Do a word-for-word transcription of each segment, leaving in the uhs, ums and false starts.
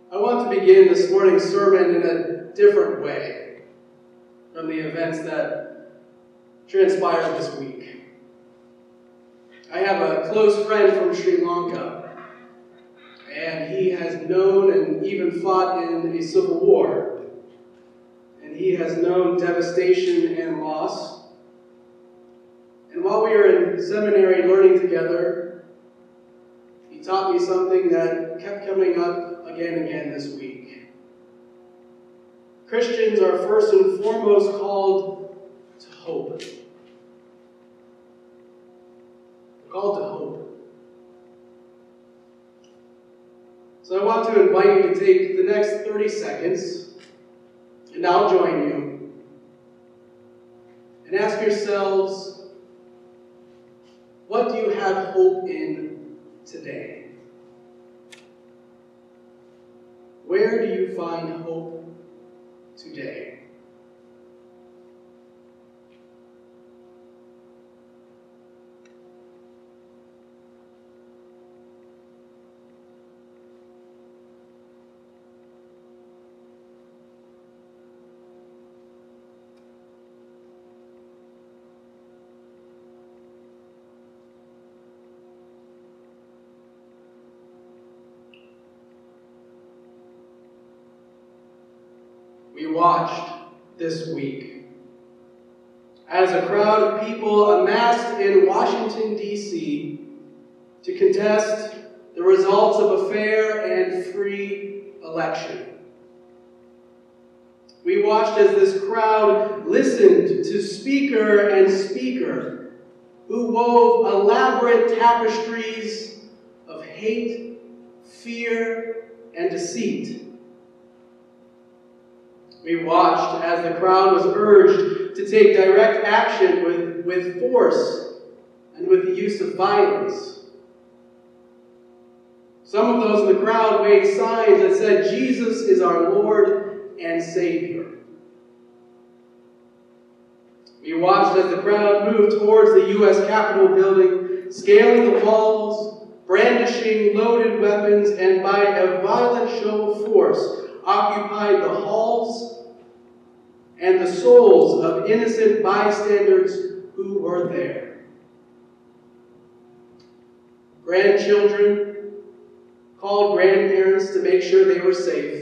I want to begin this morning's sermon in a different way from the events that transpired this week. I have a close friend from Sri Lanka, and he has known and even fought in a civil war. And he has known devastation and loss. And while we were in seminary learning together, he taught me something that kept coming up again and again this week. Christians are first and foremost called to hope. We're called to hope. So I want to invite you to take the next thirty seconds, and I'll join you, and ask yourselves, what do you have hope in today? Where do you find hope today? We watched this week as a crowd of people amassed in Washington, D C to contest the results of a fair and free election. We watched as this crowd listened to speaker and speaker who wove elaborate tapestries of hate, fear, and deceit. We watched as the crowd was urged to take direct action with, with force and with the use of violence. Some of those in the crowd waved signs that said, "Jesus is our Lord and Savior." We watched as the crowd moved towards the U S Capitol building, scaling the walls, brandishing loaded weapons, and by a violent show of force, occupied the halls and the souls of innocent bystanders who were there. Grandchildren called grandparents to make sure they were safe.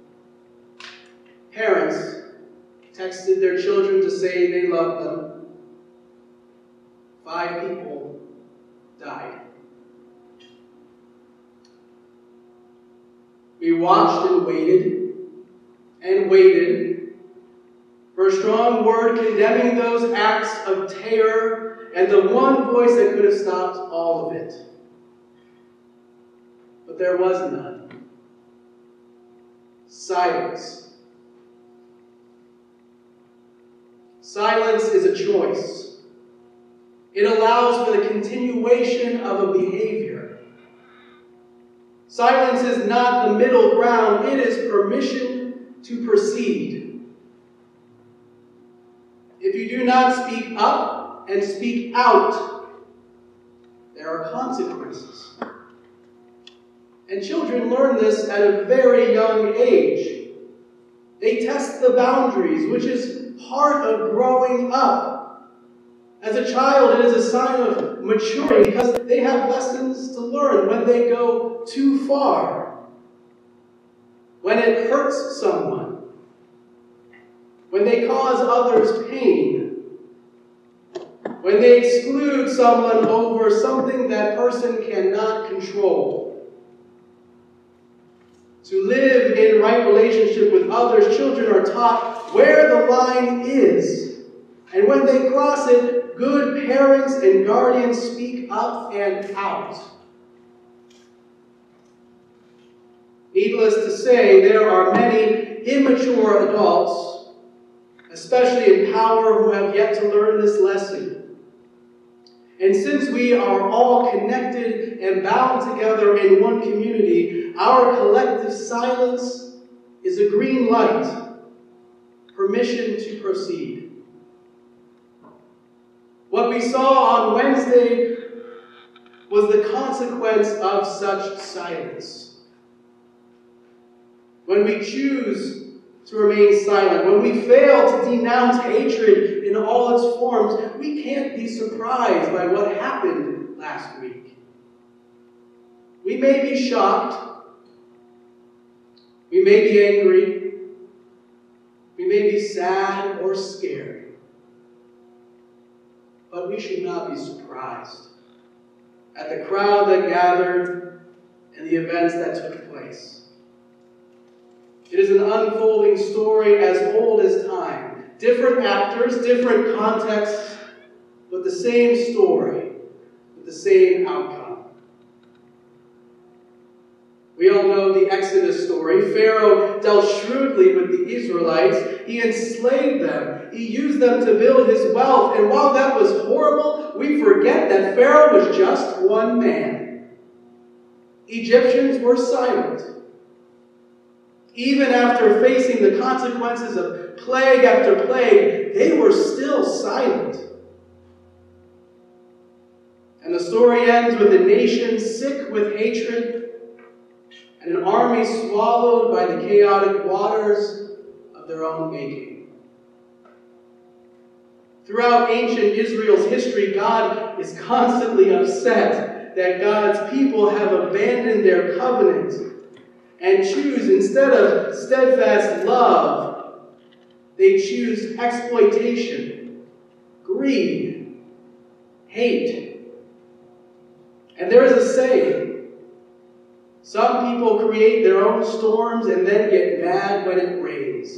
Parents texted their children to say they loved them. Five people died. We watched and waited and waited for a strong word condemning those acts of terror and the one voice that could have stopped all of it. But there was none. Silence. Silence is a choice. It allows for the continuation of a behavior. Silence is not the middle ground. It is permission to proceed. If you do not speak up and speak out, there are consequences. And children learn this at a very young age. They test the boundaries, which is part of growing up. As a child, it is a sign of maturity because they have lessons to learn when they go too far. When it hurts someone. When they cause others pain. When they exclude someone over something that person cannot control. To live in right relationship with others, children are taught where the line is. And when they cross it, good parents and guardians speak up and out. Needless to say, there are many immature adults, especially in power, who have yet to learn this lesson. And since we are all connected and bound together in one community, our collective silence is a green light, permission to proceed. What we saw on Wednesday was the consequence of such silence. when we choose to remain silent, when we fail to denounce hatred in all its forms, we can't be surprised by what happened last week. We may be shocked. We may be angry. We may be sad or scared. But we should not be surprised at the crowd that gathered and the events that took place. It is an unfolding story as old as time. Different actors, different contexts, but the same story with the same outcome. We all know the Exodus story. Pharaoh dealt shrewdly with the Israelites. He enslaved them. He used them to build his wealth. And while that was horrible, we forget that Pharaoh was just one man. Egyptians were silent. Even after facing the consequences of plague after plague, they were still silent. And the story ends with a nation sick with hatred and an army swallowed by the chaotic waters of their own making. Throughout ancient Israel's history, God is constantly upset that God's people have abandoned their covenant and choose, instead of steadfast love, they choose exploitation, greed, hate. And there is a saying, some people create their own storms and then get mad when it rains.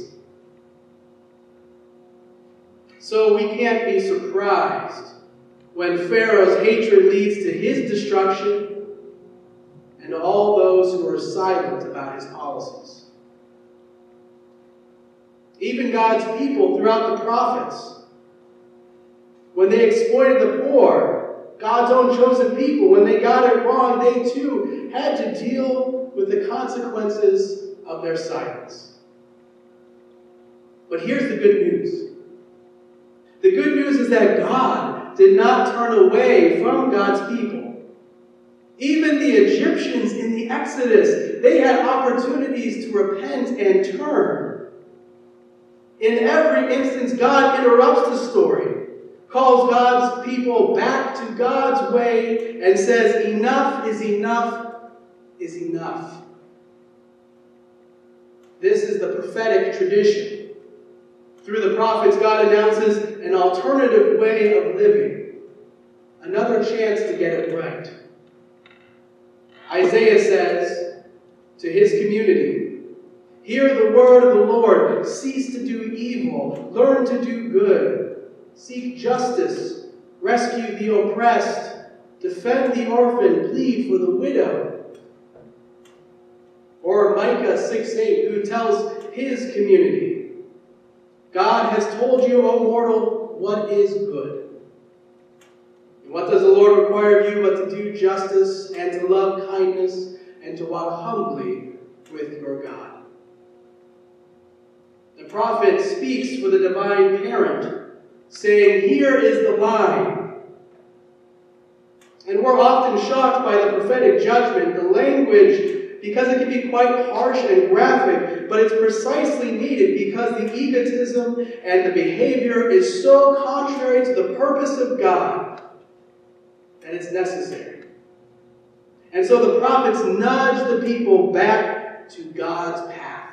So we can't be surprised when Pharaoh's hatred leads to his destruction and all those who are silent about his policies. Even God's people throughout the prophets, when they exploited the poor, God's own chosen people, when they got it wrong, they too had to deal with the consequences of their silence. But here's the good news. The good news is that God did not turn away from God's people. Even the Egyptians in the Exodus, they had opportunities to repent and turn. In every instance, God interrupts the story, calls God's people back to God's way, and says, enough is enough is enough. This is the prophetic tradition. Through the prophets, God announces an alternative way of living, another chance to get it right. Isaiah says to his community, hear the word of the Lord, cease to do evil, learn to do good, seek justice, rescue the oppressed, defend the orphan, plead for the widow. Or Micah six eight, who tells his community, God has told you, O mortal, what is good. And what does the Lord require of you but to do justice and to love kindness and to walk humbly with your God? The prophet speaks for the divine parent, saying, here is the line. And we're often shocked by the prophetic judgment, the language, because it can be quite harsh and graphic, but it's precisely needed because the egotism and the behavior is so contrary to the purpose of God that it's necessary. And so the prophets nudge the people back to God's path.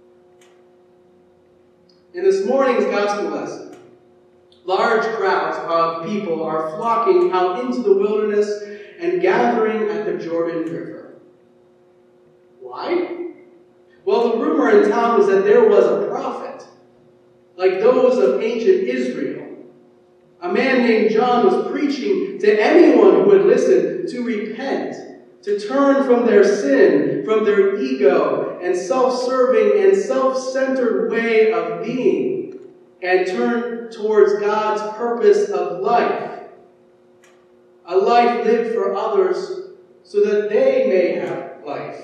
In this morning's gospel lesson, large crowds of people are flocking out into the wilderness and gathering at the Jordan River. Why? Well, the rumor in town was that there was a prophet, like those of ancient Israel. A man named John was preaching to anyone who would listen to repent, to turn from their sin, from their ego and self-serving and self-centered way of being, and turn towards God's purpose of life. A life lived for others so that they may have life.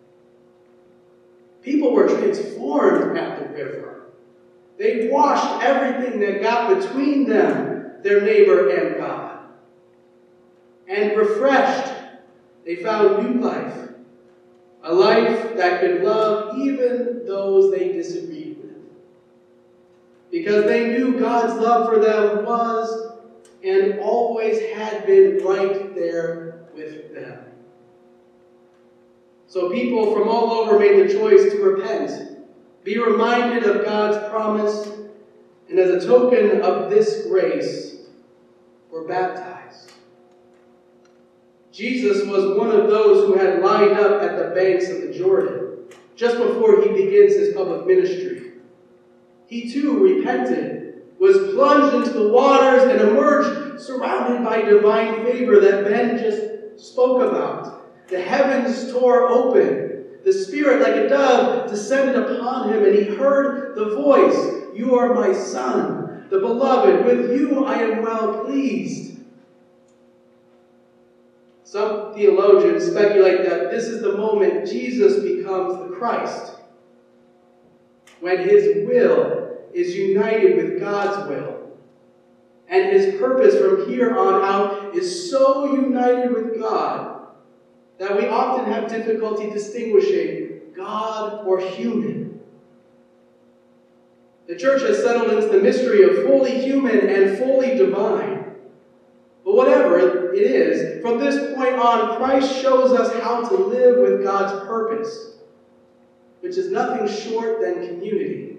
People were transformed at the river. They washed everything that got between them, their neighbor, and God. And refreshed, they found new life. A A life that could love even those they disagreed with. Because they knew God's love for them was and always had been right there with them. So people from all over made the choice to repent, be reminded of God's promise, and as a token of this grace, were baptized. Jesus was one of those who had lined up at the banks of the Jordan just before he begins his public ministry. He too repented, was plunged into the waters, and emerged surrounded by divine favor that Ben just spoke about. The heavens tore open. The Spirit, like a dove, descended upon him, and he heard the voice, "You are my Son, the Beloved. With you I am well pleased." Some theologians speculate that this is the moment Jesus becomes the Christ, when his will is united with God's will, and his purpose from here on out is so united with God that we often have difficulty distinguishing God or human. The church has settled into the mystery of fully human and fully divine. But whatever it is, from this point on, Christ shows us how to live with God's purpose, which is nothing short than community.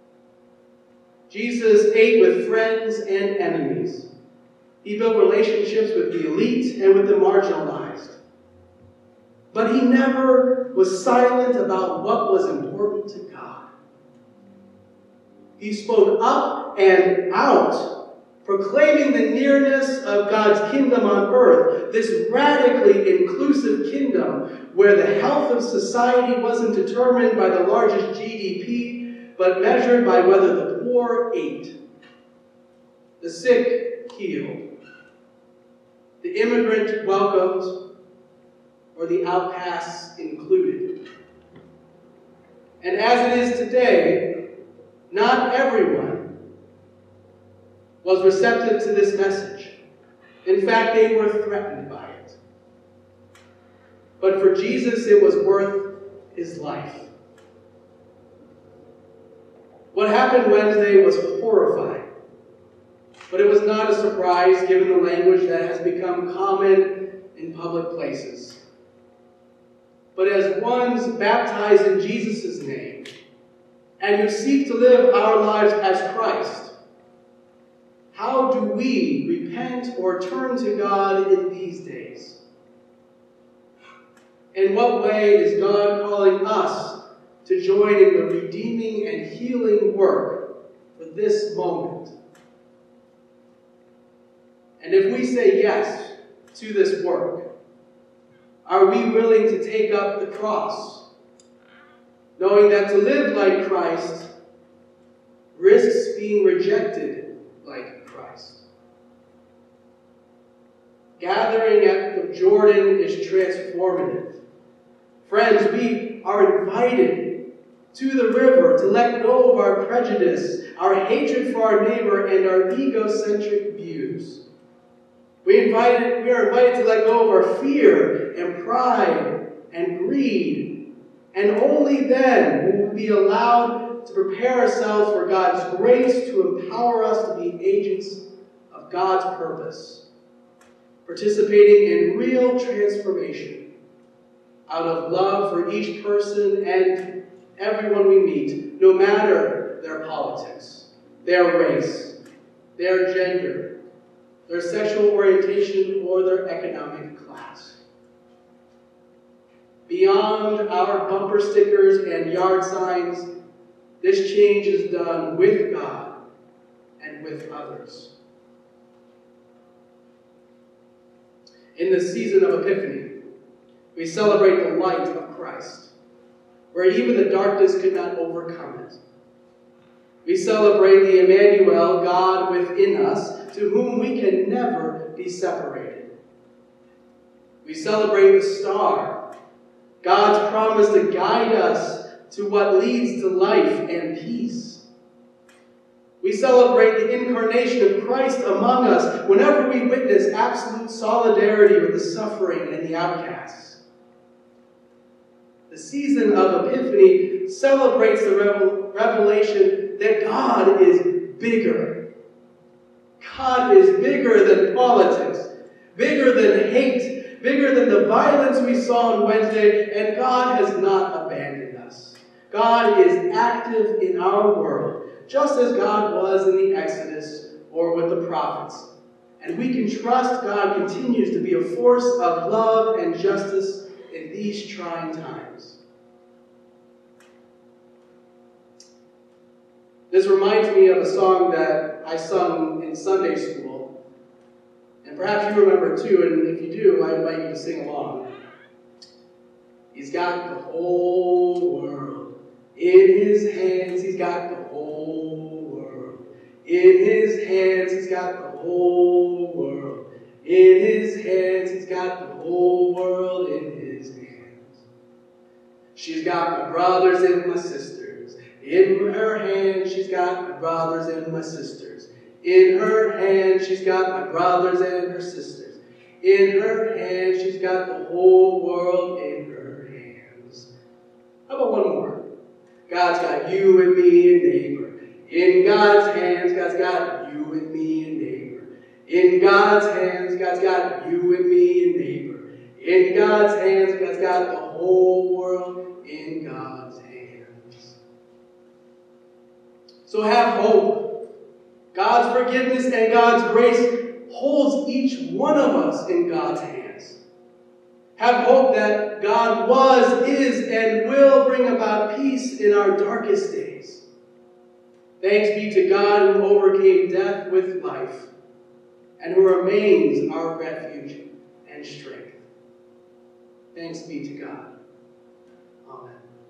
Jesus ate with friends and enemies. He built relationships with the elite and with the marginalized. But he never was silent about what was important to God. He spoke up and out, proclaiming the nearness of God's kingdom on earth, this radically inclusive kingdom where the health of society wasn't determined by the largest G D P, but measured by whether the poor ate, the sick healed, the immigrant welcomed, or the outcasts included. And as it is today, not everyone was receptive to this message. In fact, they were threatened by it. But for Jesus, it was worth his life. What happened Wednesday was horrifying, but it was not a surprise given the language that has become common in public places. But as ones baptized in Jesus' name, and who seek to live our lives as Christ, how do we repent or turn to God in these days? In what way is God calling us to join in the redeeming and healing work for this moment? And if we say yes to this work, are we willing to take up the cross, knowing that to live like Christ risks being rejected like Christ? Gathering at the Jordan is transformative. Friends, we are invited to the river to let go of our prejudice, our hatred for our neighbor, and our egocentric views. We, invited, we are invited to let go of our fear and pride and greed. And only then will we be allowed to prepare ourselves for God's grace to empower us to be agents of God's purpose, participating in real transformation out of love for each person and everyone we meet, no matter their politics, their race, their gender, their sexual orientation, or their economic class. Beyond our bumper stickers and yard signs, this change is done with God and with others. In the season of Epiphany, we celebrate the light of Christ, where even the darkness could not overcome it. We celebrate the Emmanuel, God within us, to whom we can never be separated. We celebrate the star, God's promise to guide us to what leads to life and peace. We celebrate the incarnation of Christ among us whenever we witness absolute solidarity with the suffering and the outcasts. The season of Epiphany celebrates the revel- revelation that God is bigger. God is bigger than politics, bigger than hate, bigger than the violence we saw on Wednesday, and God has not abandoned us. God is active in our world, just as God was in the Exodus or with the prophets. And we can trust God continues to be a force of love and justice in these trying times. This reminds me of a song that I sung in Sunday school. And perhaps you remember it too, and if you do, I invite you to sing along. He's got the whole world in his hands. He's got the whole world in his hands. He's got the whole world in his hands. He's got the whole world in his hands. She's got my brothers and my sisters in her hand. She's got my brothers and my sisters in her hand. She's got my brothers and her sisters in her hand. She's got the whole world in her hands. How about one more? God's got you and me and neighbor. In God's hands, God's got you and me and neighbor. In God's hands, God's got you and me and neighbor. In God's hands, God's got the whole world in God's hands. So have hope. God's forgiveness and God's grace holds each one of us in God's hands. Have hope that God was, is, and will bring about peace in our darkest days. Thanks be to God who overcame death with life and who remains our refuge and strength. Thanks be to God. Amen.